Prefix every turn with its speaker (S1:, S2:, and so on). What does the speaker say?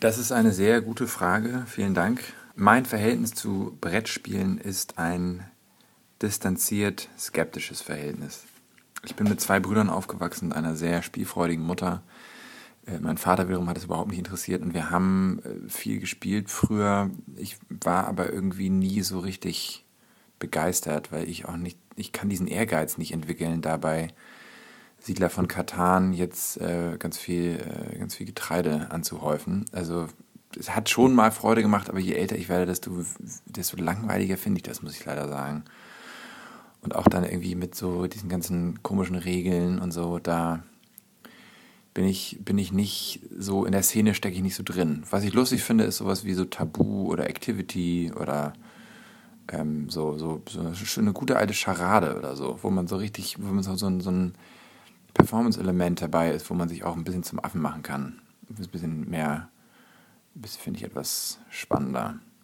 S1: Das ist eine sehr gute Frage. Vielen Dank. Mein Verhältnis zu Brettspielen ist ein distanziert skeptisches Verhältnis. Ich bin mit zwei Brüdern aufgewachsen und einer sehr spielfreudigen Mutter. Mein Vater wiederum hat es überhaupt nicht interessiert und wir haben viel gespielt früher. Ich war aber irgendwie nie so richtig begeistert, weil ich kann diesen Ehrgeiz nicht entwickeln, dabei Siedler von Catan jetzt ganz viel Getreide anzuhäufen. Also es hat schon mal Freude gemacht, aber je älter ich werde, desto langweiliger finde ich das, muss ich leider sagen. Und auch dann irgendwie mit so diesen ganzen komischen Regeln und so, da bin ich nicht so, in der Szene stecke ich nicht so drin. Was ich lustig finde, ist sowas wie so Tabu oder Activity oder so eine gute alte Scharade oder so, wo man so richtig, wo man so ein Performance-Element dabei ist, wo man sich auch ein bisschen zum Affen machen kann. Ein bisschen mehr, das finde ich etwas spannender.